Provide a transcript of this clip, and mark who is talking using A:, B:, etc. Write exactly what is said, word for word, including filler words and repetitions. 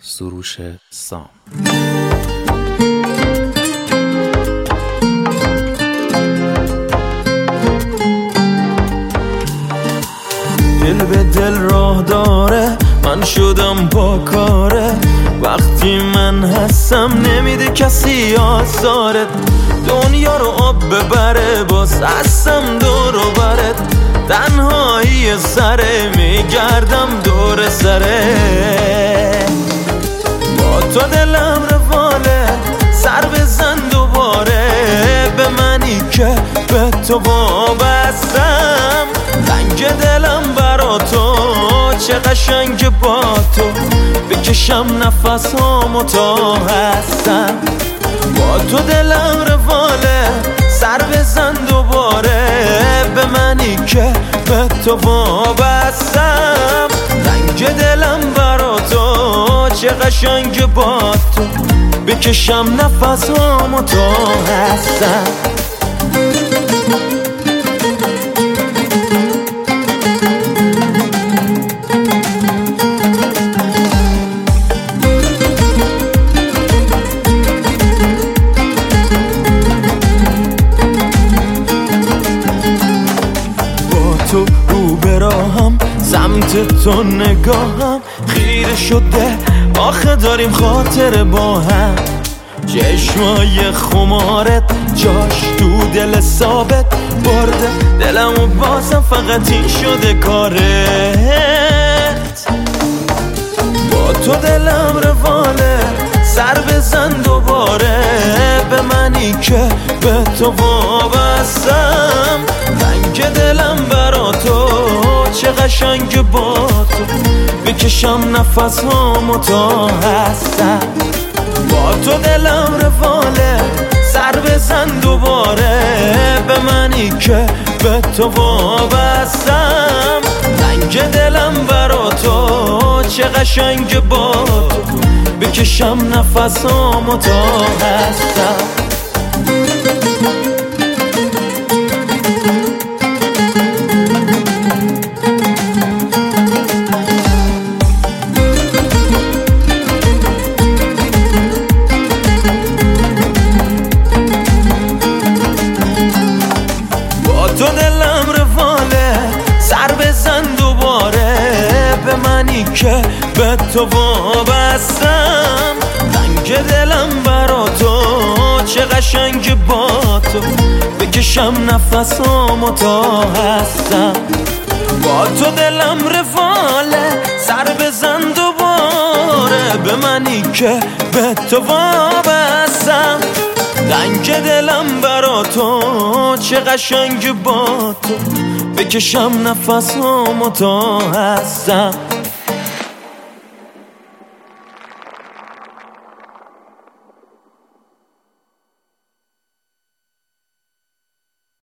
A: سروش سام.
B: دل به دل راه داره، من شدم با کاره. وقتی من هستم نمیده کسی آزارت. دنیا رو آب ببره، باز هستم دور و برت. تنهایی سره میگردم دور سره. با تو دلم رواله، سر بزن دوباره به منی که به تو وابستم. رنگ دلم برا تو چه قشنگ، با تو بکشم نفس هامو تا هستم. با تو دلم رواله، سر بزن دوباره به منی که به تو وابستم. رنگ دلم برا تو چه قشنگ، با تو بکشم نفس هامو تا هستم. تو رو براهم، سمت تو نگاهم خیره شده. آخه داریم خاطر با هم. چشمای خمارت جاش تو دل ثابت برده دلم و بازم فقط این شده کارت. با تو دلم رواله، سر بزن دوباره به منی که به تو وابستم. رنگ دلم برا تو چه قشنگ، با تو بکشم نفس هامو تا هستم. با تو دلم رواله، سر بزن دوباره به منی که به تو وابستم. رنگ دلم برا تو چه قشنگ، با تو بکشم نفس هامو تا هستم. تو دلم رواله، سر بزن دوباره به منی که به تو وابستم. رنگ دلم برا تو چه قشنگ، با تو بکشم نفس هامو تا هستم. با تو دلم رواله، سر بزن دوباره به منی که به تو وابستم. رنگ دلم برا تو چه قشنگ، با تو بکشم نفس هامو تا هستم.